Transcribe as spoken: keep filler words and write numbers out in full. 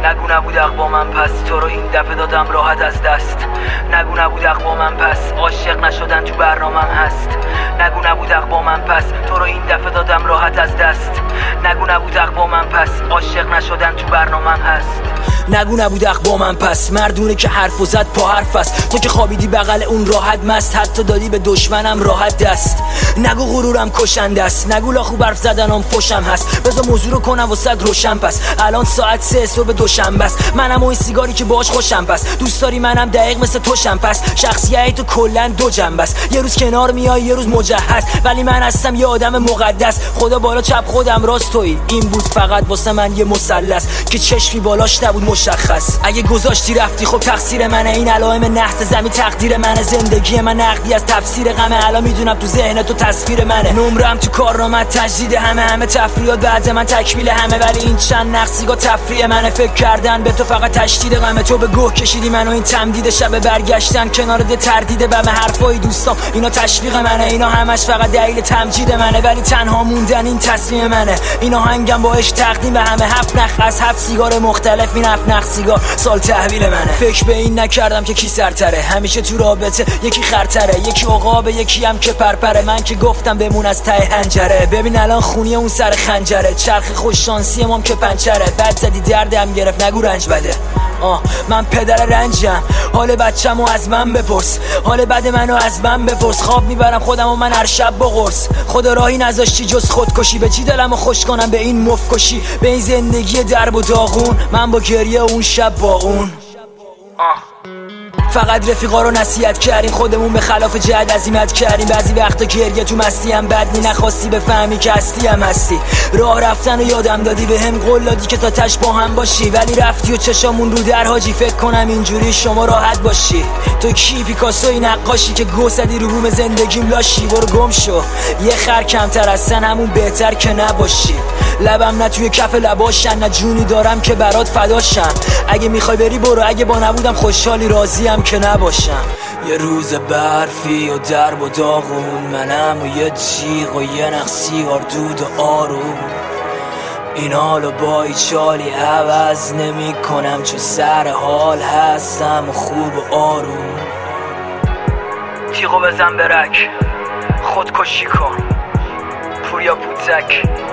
نگو نبود اقوامم پس تو رو این دفعه دادم راحت از دست. نگو نبود اقوامم پس عاشق نشدن تو برنامم هست. نگو نبود اقوامم پس تو رو این دفعه دادم راحت از دست. نگو نبود اقوامم پس عاشق نشدن تو برنامم هست. نگو نبود اقوامم پس مردونه که حرف و زد پا حرف است. تو که خوابیدی بغل اون راحت مست، حتی دادی به دشمنم راحت دست. نگو غرورم کشنده است، نگو لاخو برف زدنم فشم هست. بذار موضوع رو کنم واسه روشن پس. الان ساعت سه صبح دوشنبه است، منم و این سیگاری که باهاش خوشم پس. دوست داری منم دقیق مثل توشم پس. شخصیت تو کلا دو جنبه است، یه روز کنار میای یه روز مجهز، ولی من هستم یه آدم مقدس. خدا بالا چپ خودم راست تویی، این بود فقط واسه من یه مثلث که چشمی بالاش نبود مشخص. اگه گذاشتی رفتی خب تقصیر منه، این علائم نحس زمین تقدیر منه. زندگی من نقدی از تفسیر غمه، الان میدونم تو ذهن تو تصویر منه. نمرم تو کارنامه تجدید همه، همه تفریحات بعد من تکمیل همه، ولی این چند نقصیگا تفریح منه. فکر کردن به تو فقط تشدید غمه، تو به گوه کشیدی منو این تمدید شب برگشتن کنار ده تردید بم. حرفای دوستام اینا تشویق منه، اینا همش فقط دلیل تمجید منه، ولی تنها موندن این تصمیم منه. اینا هنگم با عشق تقدیم به همه، هفت نخ از هفت سیگار مختلف، این هفت نخ سیگار سال تحویل منه. فکر به این نکردم که کی سرتره، همیشه تو رابطه یکی خرتره، یکی عقابه یکی هم که پرپره. من که گفتم بمون از ته حنجره، ببین الان خونی اون سر خنجره. چرخ خوش شانسی مام که پنچره، بد زدی دردم گرفت نگو رنج بده. آه من پدر رنجم، حال بچه‌مو از من بپرس، حال بد منو از من بپرس. خواب میبرم خودم و من هر شب با قرص. خدا راهی نذاشتی جز خودکشی، به چی دلمو خوش کنم به این مفکشی، به این زندگی درب و داغون. من با گریه اون شب با اون. آه فقط رفیقا رو نصیحت کردیم، خودمون به خلاف جهت عزیمت کردیم. بعضی وقتا گریه تو مستی هم بد نی، نخواستی بفهمی که هستی هم هستی. راه رفتن و یادم دادی، به هم قول دادی که تا تش با هم باشی، ولی رفتی و چشامون رو در حاجی. فکر کنم اینجوری شما راحت باشی. تو کی پیکاسوی نقاشی که گو زدی رو بوم زندگیم لاشی. برو گم شو، یه خر کمتر از سن همون بهتر که نباشی. لبم نه توی کف لباشن، نه جونی دارم که برات فداشم. اگه میخوای بری برو، اگه با نبودم خوشحالی راضیم که نباشم. یه روز برفی و درب و داغون، منم و یه جیغ و یه نخ سیگار دود و آروم. این حالو با ایچالی عوض نمی کنم، چون سر حال هستم و خوب و آروم. تیغو بزن برک، خودکشی کن، پوریا پوتک.